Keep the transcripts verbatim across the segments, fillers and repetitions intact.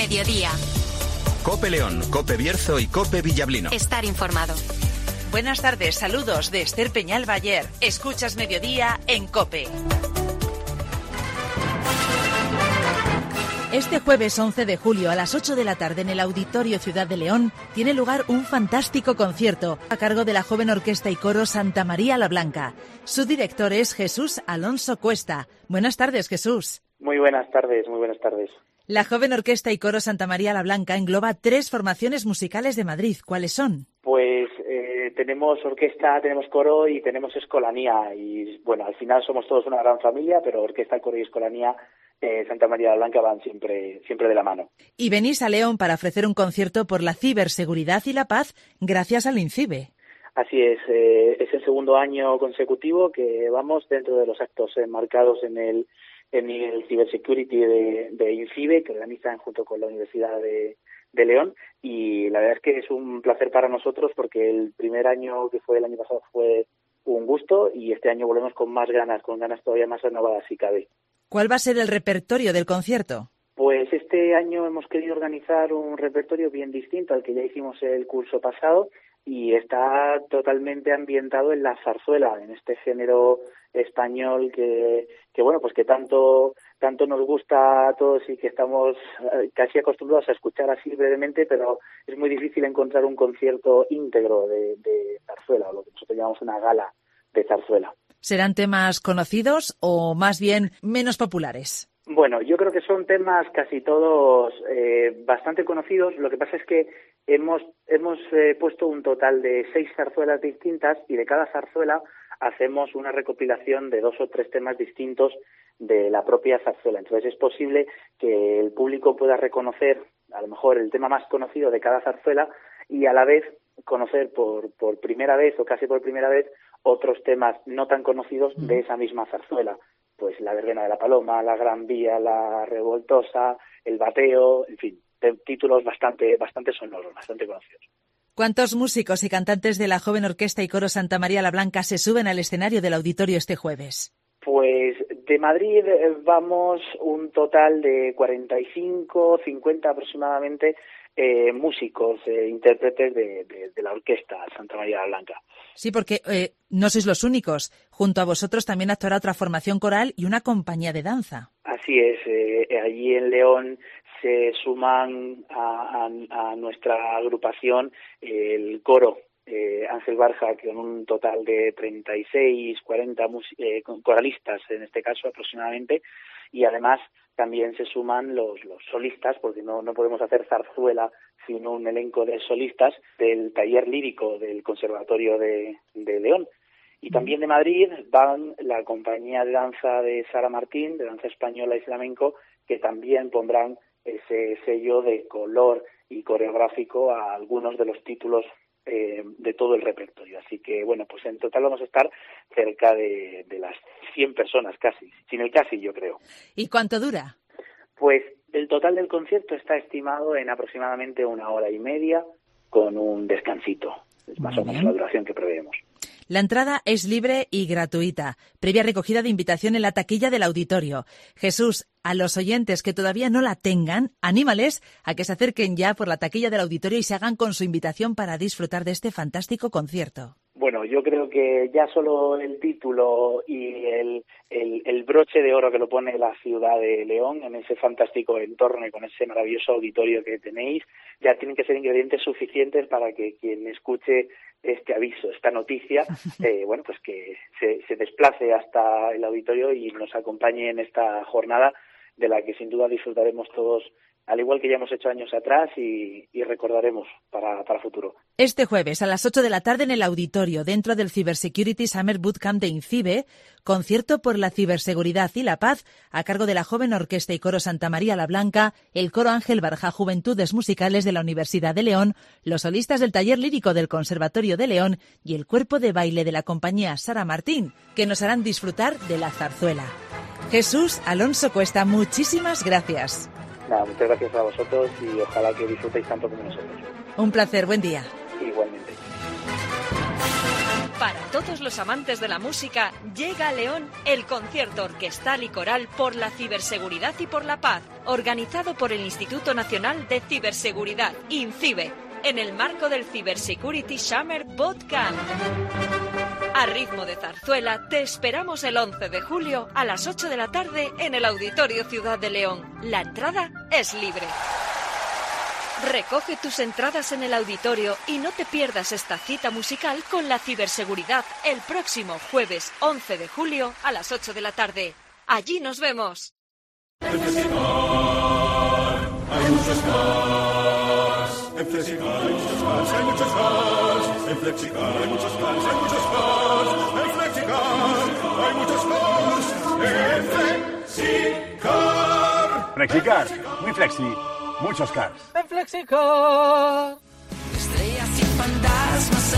mediodía. COPE León, COPE Bierzo y COPE Villablino. Estar informado. Buenas tardes, saludos de Esther Peñal Bayer. Escuchas Mediodía en COPE. Este jueves once de julio a las ocho de la tarde en el Auditorio Ciudad de León tiene lugar un fantástico concierto a cargo de la joven orquesta y coro Santa María la Blanca. Su director es Jesús Alonso Cuesta. Buenas tardes, Jesús. Muy buenas tardes, muy buenas tardes. La joven orquesta y coro Santa María la Blanca engloba tres formaciones musicales de Madrid. ¿Cuáles son? Pues eh, tenemos orquesta, tenemos coro y tenemos escolanía. Y bueno, al final somos todos una gran familia, pero orquesta, coro y escolanía eh, Santa María la Blanca van siempre, siempre de la mano. Y venís a León para ofrecer un concierto por la ciberseguridad y la paz gracias al INCIBE. Así es, eh, es el segundo año consecutivo que vamos dentro de los actos enmarcados en el en el Cybersecurity de, de INCIBE, que organizan junto con la Universidad de, de León, y la verdad es que es un placer para nosotros porque el primer año que fue el año pasado fue un gusto y este año volvemos con más ganas, con ganas todavía más renovadas si cabe. ¿Cuál va a ser el repertorio del concierto? Pues este año hemos querido organizar un repertorio bien distinto al que ya hicimos el curso pasado y está totalmente ambientado en la zarzuela, en este género español que, que bueno, pues que tanto tanto nos gusta a todos y que estamos casi acostumbrados a escuchar así brevemente, pero es muy difícil encontrar un concierto íntegro de, de zarzuela, o lo que nosotros llamamos una gala de zarzuela. ¿Serán temas conocidos o más bien menos populares? Bueno, yo creo que son temas casi todos eh, bastante conocidos. Lo que pasa es que hemos hemos eh, puesto un total de seis zarzuelas distintas y de cada zarzuela hacemos una recopilación de dos o tres temas distintos de la propia zarzuela. Entonces es posible que el público pueda reconocer a lo mejor el tema más conocido de cada zarzuela y a la vez conocer por, por primera vez o casi por primera vez otros temas no tan conocidos de esa misma zarzuela. Pues la verbena de la paloma, la gran vía, la revoltosa, el bateo, en fin, títulos bastante bastante sonoros, bastante conocidos. ¿Cuántos músicos y cantantes de la joven orquesta y coro Santa María la Blanca se suben al escenario del auditorio este jueves? Pues de Madrid vamos un total de cuarenta y cinco, cincuenta aproximadamente eh, músicos, eh, intérpretes de, de, de la orquesta Santa María la Blanca. Sí, porque eh, no sois los únicos. Junto a vosotros también actuará otra formación coral y una compañía de danza. Así es. Eh, allí en León se suman a, a, a nuestra agrupación eh, el coro eh, Ángel Barja, que con un total de treinta y seis, cuarenta mus- eh, coralistas, en este caso aproximadamente, y además también se suman los, los solistas, porque no, no podemos hacer zarzuela sino un elenco de solistas del taller lírico del Conservatorio de, de León. Y también de Madrid van la compañía de danza de Sara Martín, de danza española y flamenco, que también pondrán ese sello de color y coreográfico a algunos de los títulos eh, de todo el repertorio. Así que, bueno, pues en total vamos a estar cerca de, de las cien personas casi, sin el casi yo creo. ¿Y cuánto dura? Pues el total del concierto está estimado en aproximadamente una hora y media con un descansito. Es más o menos la duración que preveemos. La entrada es libre y gratuita, previa recogida de invitación en la taquilla del auditorio. Jesús, a los oyentes que todavía no la tengan, anímales a que se acerquen ya por la taquilla del auditorio y se hagan con su invitación para disfrutar de este fantástico concierto. Bueno, yo creo que ya solo el título y el, el, el broche de oro que lo pone la ciudad de León en ese fantástico entorno y con ese maravilloso auditorio que tenéis, ya tienen que ser ingredientes suficientes para que quien escuche este aviso, esta noticia, eh, bueno, pues que se, se desplace hasta el auditorio y nos acompañe en esta jornada de la que sin duda disfrutaremos todos, al igual que ya hemos hecho años atrás y, y recordaremos para, para futuro. Este jueves a las ocho de la tarde en el auditorio, dentro del Cybersecurity Summer Bootcamp de INCIBE, concierto por la ciberseguridad y la paz a cargo de la joven orquesta y coro Santa María la Blanca, el coro Ángel Barja Juventudes Musicales de la Universidad de León, los solistas del taller lírico del Conservatorio de León y el cuerpo de baile de la compañía Sara Martín, que nos harán disfrutar de la zarzuela. Jesús Alonso Cuesta, muchísimas gracias. Nada, muchas gracias a vosotros y ojalá que disfrutéis tanto como nosotros. Un placer, buen día. Igualmente. Para todo todos los amantes de la música, llega a León el concierto orquestal y coral por la ciberseguridad y por la paz, organizado por el Instituto Nacional de Ciberseguridad, INCIBE, en el marco del Cybersecurity Summer Bootcamp. A ritmo de zarzuela, te esperamos el once de julio a las ocho de la tarde en el Auditorio Ciudad de León. La entrada es libre. Recoge tus entradas en el auditorio y no te pierdas esta cita musical con la ciberseguridad el próximo jueves once de julio a las ocho de la tarde. Allí nos vemos. En Flexicar hay muchos cars. En Flexicar hay muchos cars, hay muchos cars. En Flexicar hay muchos cars, hay muchos cars. En Flexicar hay muchos cars. En Flexicar. Flexicar, muy flexi. Muchos cars. En Flexicar. Estrellas y fantasmas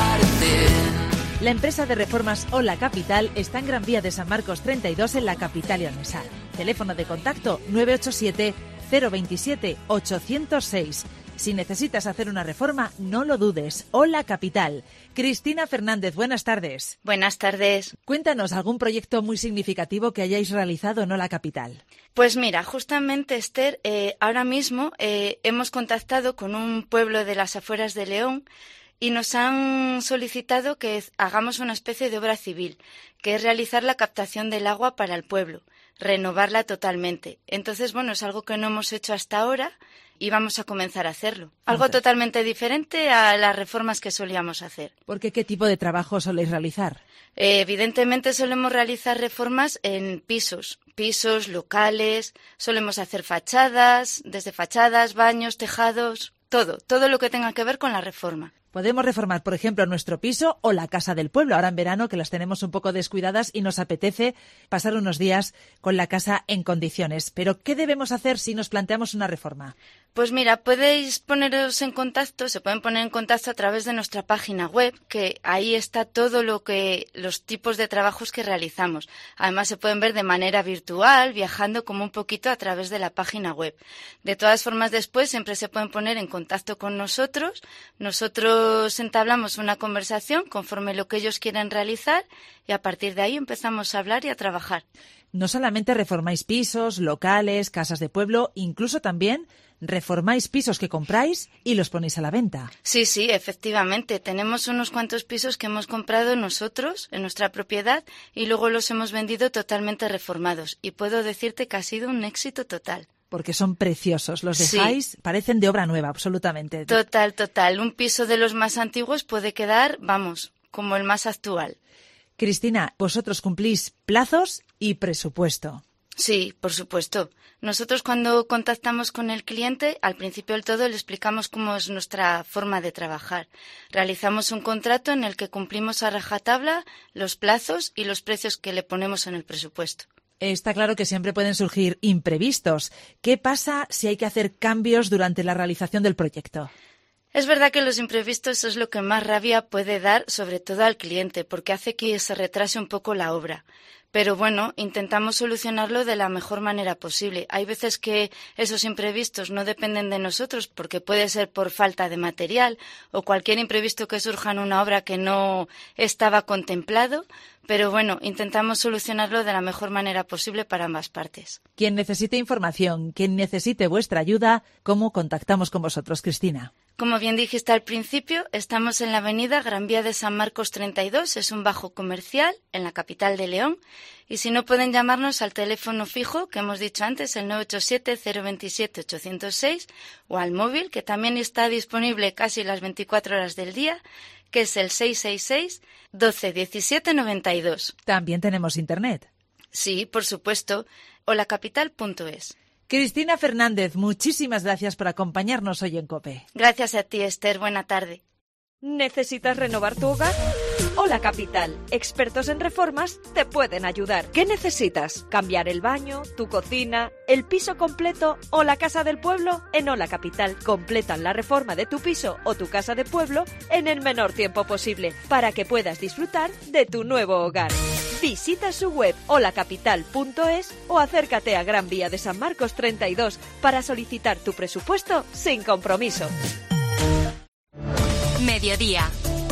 aparecen. La empresa de reformas Hola Capital está en Gran Vía de San Marcos treinta y dos en la capital leonesa. Teléfono de contacto nueve ocho siete, cero dos siete, ocho cero seis. Si necesitas hacer una reforma, no lo dudes. Hola Capital. Cristina Fernández, buenas tardes. Buenas tardes. Cuéntanos algún proyecto muy significativo que hayáis realizado en Hola Capital. Pues mira, justamente, Esther, eh, ahora mismo eh, hemos contactado con un pueblo de las afueras de León y nos han solicitado que hagamos una especie de obra civil, que es realizar la captación del agua para el pueblo, renovarla totalmente. Entonces, bueno, es algo que no hemos hecho hasta ahora y vamos a comenzar a hacerlo. Algo Entonces, totalmente diferente a las reformas que solíamos hacer. ¿Porque qué tipo de trabajo soléis realizar? Eh, evidentemente solemos realizar reformas en pisos, pisos, locales, solemos hacer fachadas, desde fachadas, baños, tejados, todo, todo lo que tenga que ver con la reforma. Podemos reformar, por ejemplo, nuestro piso o la casa del pueblo, ahora en verano que las tenemos un poco descuidadas y nos apetece pasar unos días con la casa en condiciones. Pero, ¿qué debemos hacer si nos planteamos una reforma? Pues mira, podéis poneros en contacto, se pueden poner en contacto a través de nuestra página web, que ahí está todo lo que, los tipos de trabajos que realizamos. Además se pueden ver de manera virtual, viajando como un poquito a través de la página web. De todas formas, después siempre se pueden poner en contacto con nosotros. Nosotros entablamos una conversación conforme lo que ellos quieren realizar y a partir de ahí empezamos a hablar y a trabajar. No solamente reformáis pisos, locales, casas de pueblo, incluso también reformáis pisos que compráis y los ponéis a la venta. Sí, sí, efectivamente. Tenemos unos cuantos pisos que hemos comprado nosotros en nuestra propiedad y luego los hemos vendido totalmente reformados. Y puedo decirte que ha sido un éxito total. Porque son preciosos, los dejáis, sí. Parecen de obra nueva, absolutamente. Total, total. Un piso de los más antiguos puede quedar, vamos, como el más actual. Cristina, vosotros cumplís plazos y presupuesto. Sí, por supuesto. Nosotros cuando contactamos con el cliente, al principio del todo le explicamos cómo es nuestra forma de trabajar. Realizamos un contrato en el que cumplimos a rajatabla los plazos y los precios que le ponemos en el presupuesto. Está claro que siempre pueden surgir imprevistos. ¿Qué pasa si hay que hacer cambios durante la realización del proyecto? Es verdad que los imprevistos es lo que más rabia puede dar, sobre todo al cliente, porque hace que se retrase un poco la obra. Pero bueno, intentamos solucionarlo de la mejor manera posible. Hay veces que esos imprevistos no dependen de nosotros, porque puede ser por falta de material o cualquier imprevisto que surja en una obra que no estaba contemplado. Pero bueno, intentamos solucionarlo de la mejor manera posible para ambas partes. Quien necesite información, quien necesite vuestra ayuda, ¿cómo contactamos con vosotros, Cristina? Como bien dijiste al principio, estamos en la avenida Gran Vía de San Marcos treinta y dos, es un bajo comercial en la capital de León. Y si no, pueden llamarnos al teléfono fijo que hemos dicho antes, el nueve ocho siete, cero dos siete, ocho cero seis, o al móvil, que también está disponible casi las veinticuatro horas del día, que es el seis seis seis, doce diecisiete noventa y dos. También tenemos internet. Sí, por supuesto, holacapital punto es. Cristina Fernández, muchísimas gracias por acompañarnos hoy en COPE. Gracias a ti, Esther. Buena tarde. ¿Necesitas renovar tu hogar? Hola Capital, expertos en reformas te pueden ayudar. ¿Qué necesitas? ¿Cambiar el baño, tu cocina, el piso completo o la casa del pueblo? En Hola Capital completan la reforma de tu piso o tu casa de pueblo en el menor tiempo posible para que puedas disfrutar de tu nuevo hogar. Visita su web holacapital punto es o acércate a Gran Vía de San Marcos treinta y dos para solicitar tu presupuesto sin compromiso. Mediodía.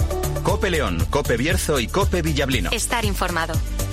Cope León, Cope Bierzo y Cope Villablino. Estar informado.